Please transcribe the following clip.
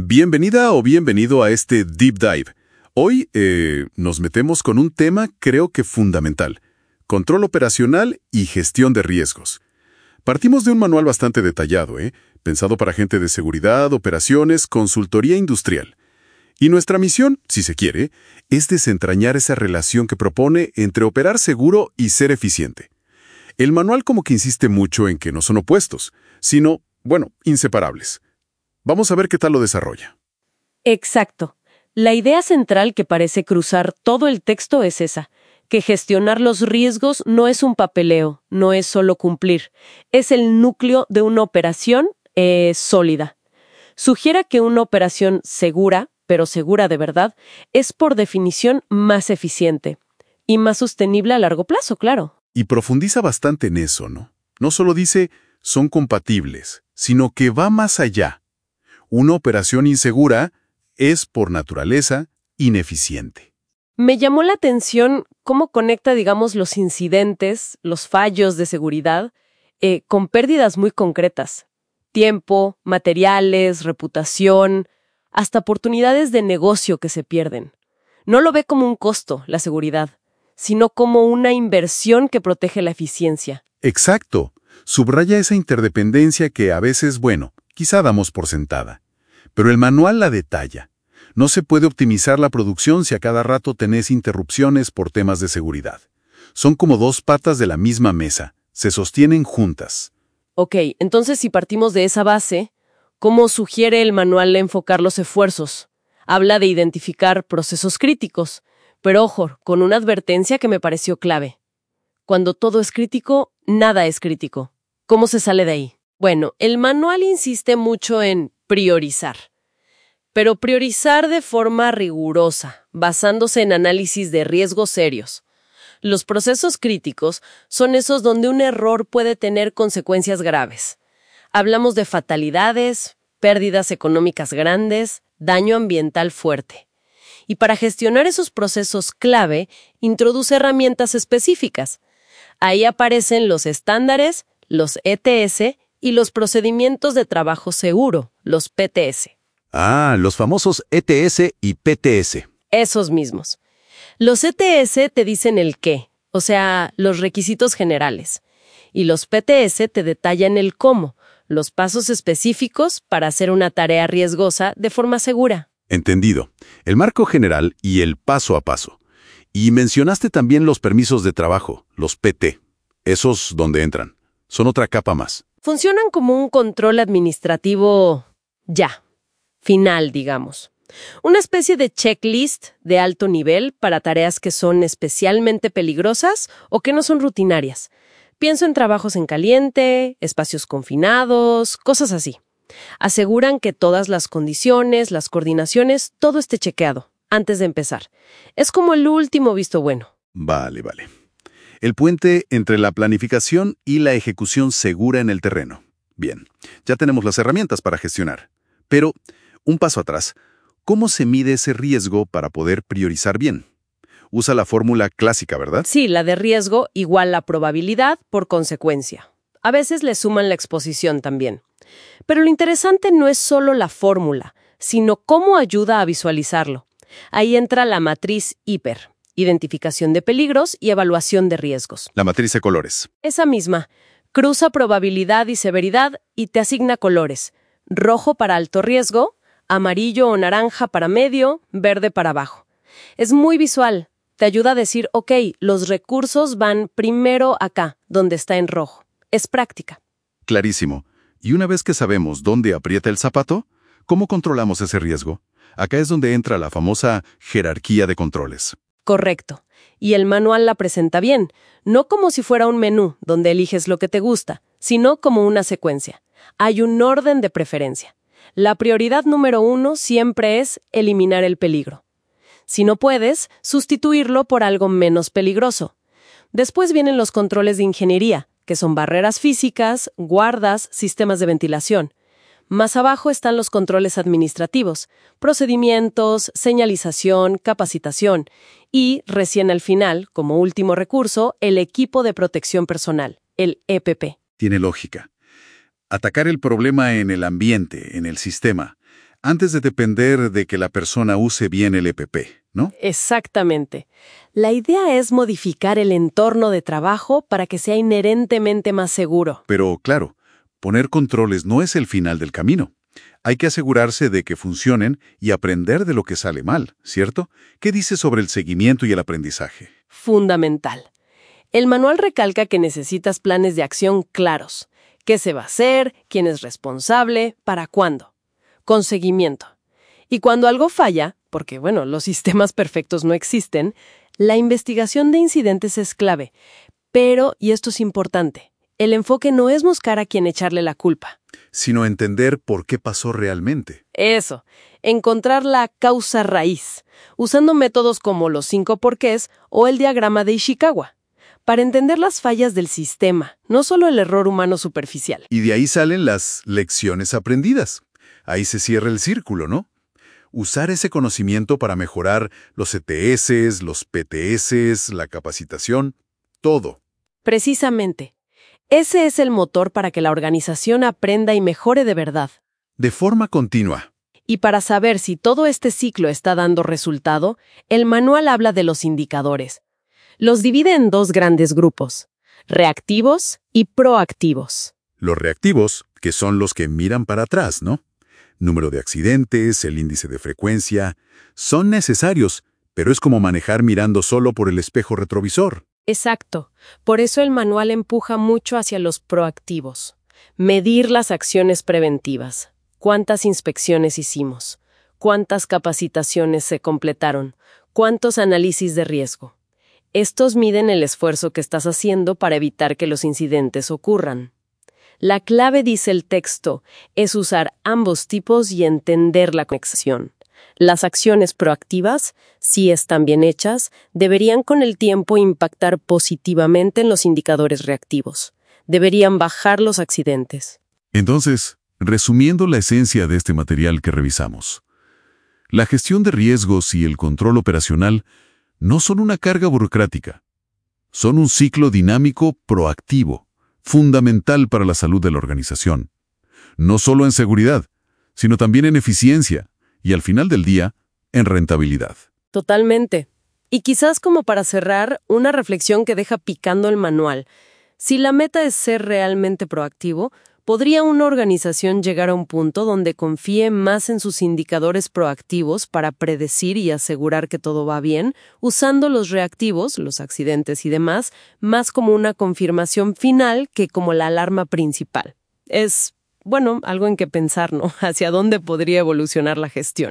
Bienvenida o bienvenido a este Deep Dive. Hoy nos metemos con un tema creo que fundamental: control operacional y gestión de riesgos. Partimos de un manual bastante detallado, pensado para gente de seguridad, operaciones, consultoría industrial. Y nuestra misión, si se quiere, es desentrañar esa relación que propone entre operar seguro y ser eficiente. El manual como que insiste mucho en que no son opuestos, sino, inseparables. Vamos a ver qué tal lo desarrolla. Exacto. La idea central que parece cruzar todo el texto es esa, que gestionar los riesgos no es un papeleo, no es solo cumplir, es el núcleo de una operación sólida. Sugiere que una operación segura, pero segura de verdad, es por definición más eficiente y más sostenible a largo plazo, claro. Y profundiza bastante en eso, ¿no? No solo dice son compatibles, sino que va más allá. Una operación insegura es, por naturaleza, ineficiente. Me llamó la atención cómo conecta, los incidentes, los fallos de seguridad, con pérdidas muy concretas. Tiempo, materiales, reputación, hasta oportunidades de negocio que se pierden. No lo ve como un costo, la seguridad, sino como una inversión que protege la eficiencia. Exacto. Subraya esa interdependencia que a veces, quizá damos por sentada. Pero el manual la detalla. No se puede optimizar la producción si a cada rato tenés interrupciones por temas de seguridad. Son como dos patas de la misma mesa. Se sostienen juntas. Ok, entonces si partimos de esa base, ¿cómo sugiere el manual enfocar los esfuerzos? Habla de identificar procesos críticos, pero ojo, con una advertencia que me pareció clave. Cuando todo es crítico, nada es crítico. ¿Cómo se sale de ahí? Bueno, el manual insiste mucho en priorizar, pero priorizar de forma rigurosa, basándose en análisis de riesgos serios. Los procesos críticos son esos donde un error puede tener consecuencias graves. Hablamos de fatalidades, pérdidas económicas grandes, daño ambiental fuerte. Y para gestionar esos procesos clave, introduce herramientas específicas. Ahí aparecen los estándares, los ETS y los procedimientos de trabajo seguro, los PTS. Ah, los famosos ETS y PTS. Esos mismos. Los ETS te dicen el qué, o sea, los requisitos generales. Y los PTS te detallan el cómo, los pasos específicos para hacer una tarea riesgosa de forma segura. Entendido. El marco general y el paso a paso. Y mencionaste también los permisos de trabajo, los PT. ¿Esos dónde entran? Son otra capa más. Funcionan como un control administrativo final, digamos. Una especie de checklist de alto nivel para tareas que son especialmente peligrosas o que no son rutinarias. Pienso en trabajos en caliente, espacios confinados, cosas así. Aseguran que todas las condiciones, las coordinaciones, todo esté chequeado antes de empezar. Es como el último visto bueno. Vale. El puente entre la planificación y la ejecución segura en el terreno. Bien, ya tenemos las herramientas para gestionar. Pero, un paso atrás, ¿cómo se mide ese riesgo para poder priorizar bien? Usa la fórmula clásica, ¿verdad? Sí, la de riesgo igual la probabilidad por consecuencia. A veces le suman la exposición también. Pero lo interesante no es solo la fórmula, sino cómo ayuda a visualizarlo. Ahí entra la matriz HIPER, identificación de peligros y evaluación de riesgos. La matriz de colores. Esa misma. Cruza probabilidad y severidad y te asigna colores. Rojo para alto riesgo, amarillo o naranja para medio, verde para bajo. Es muy visual. Te ayuda a decir, ok, los recursos van primero acá, donde está en rojo. Es práctica. Clarísimo. Y una vez que sabemos dónde aprieta el zapato, ¿cómo controlamos ese riesgo? Acá es donde entra la famosa jerarquía de controles. Correcto. Y el manual la presenta bien, no como si fuera un menú donde eliges lo que te gusta, sino como una secuencia. Hay un orden de preferencia. La prioridad número 1 siempre es eliminar el peligro. Si no puedes, sustituirlo por algo menos peligroso. Después vienen los controles de ingeniería, que son barreras físicas, guardas, sistemas de ventilación. Más abajo están los controles administrativos, procedimientos, señalización, capacitación y, recién al final, como último recurso, el equipo de protección personal, el EPP. Tiene lógica. Atacar el problema en el ambiente, en el sistema, antes de depender de que la persona use bien el EPP, ¿no? Exactamente. La idea es modificar el entorno de trabajo para que sea inherentemente más seguro. Pero, claro, poner controles no es el final del camino. Hay que asegurarse de que funcionen y aprender de lo que sale mal, ¿cierto? ¿Qué dice sobre el seguimiento y el aprendizaje? Fundamental. El manual recalca que necesitas planes de acción claros. ¿Qué se va a hacer? ¿Quién es responsable? ¿Para cuándo? Con seguimiento. Y cuando algo falla, porque los sistemas perfectos no existen, la investigación de incidentes es clave. Pero, y esto es importante, el enfoque no es buscar a quien echarle la culpa. Sino entender por qué pasó realmente. Eso, encontrar la causa raíz, usando métodos como los 5 porqués o el diagrama de Ishikawa, para entender las fallas del sistema, no solo el error humano superficial. Y de ahí salen las lecciones aprendidas. Ahí se cierra el círculo, ¿no? Usar ese conocimiento para mejorar los ETS, los PTS, la capacitación, todo. Precisamente. Ese es el motor para que la organización aprenda y mejore de verdad. De forma continua. Y para saber si todo este ciclo está dando resultado, el manual habla de los indicadores. Los divide en 2 grandes grupos, reactivos y proactivos. Los reactivos, que son los que miran para atrás, ¿no? Número de accidentes, el índice de frecuencia, son necesarios, pero es como manejar mirando solo por el espejo retrovisor. Exacto. Por eso el manual empuja mucho hacia los proactivos. Medir las acciones preventivas. ¿Cuántas inspecciones hicimos? ¿Cuántas capacitaciones se completaron? ¿Cuántos análisis de riesgo? Estos miden el esfuerzo que estás haciendo para evitar que los incidentes ocurran. La clave, dice el texto, es usar ambos tipos y entender la conexión. Las acciones proactivas, si están bien hechas, deberían con el tiempo impactar positivamente en los indicadores reactivos. Deberían bajar los accidentes. Entonces, resumiendo la esencia de este material que revisamos, la gestión de riesgos y el control operacional no son una carga burocrática. Son un ciclo dinámico proactivo, fundamental para la salud de la organización. No solo en seguridad, sino también en eficiencia y, al final del día, en rentabilidad. Totalmente. Y quizás como para cerrar, una reflexión que deja picando el manual. Si la meta es ser realmente proactivo, ¿podría una organización llegar a un punto donde confíe más en sus indicadores proactivos para predecir y asegurar que todo va bien, usando los reactivos, los accidentes y demás, más como una confirmación final que como la alarma principal? Es, algo en que pensar, ¿no? Hacia dónde podría evolucionar la gestión.